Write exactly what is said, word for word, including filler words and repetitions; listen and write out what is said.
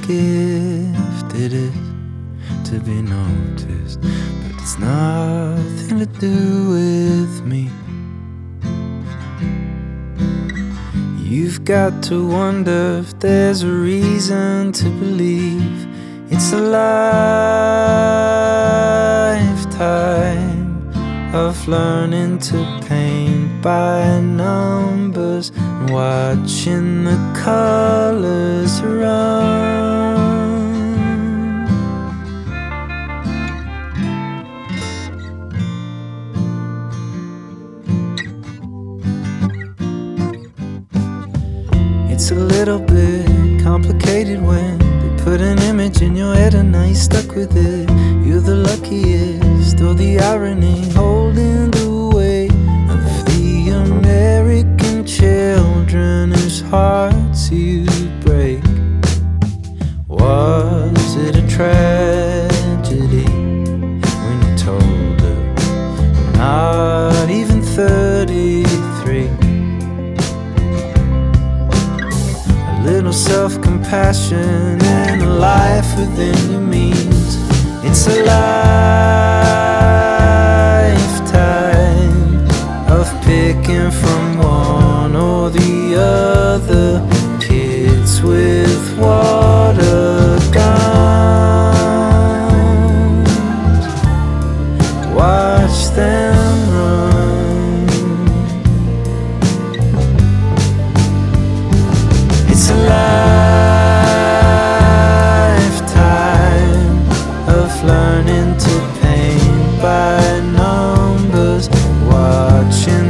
gift it is to be noticed, but it's nothing to do with me. You've got to wonder if there's a reason to believe it's a lifetime of learning to paint by numbers and watching the colors run. It's a little bit complicated when they put an image in your head and now you're stuck with it. You're the luckiest, or the irony holding the weight of the American children whose hearts you break. Was it a tragedy when you told her you're not even thirty-three? Little self-compassion and a life within you means it's a lifetime of picking from one or the other. Kids with water guns, watch them run. It's a lifetime of learning to paint by numbers, watching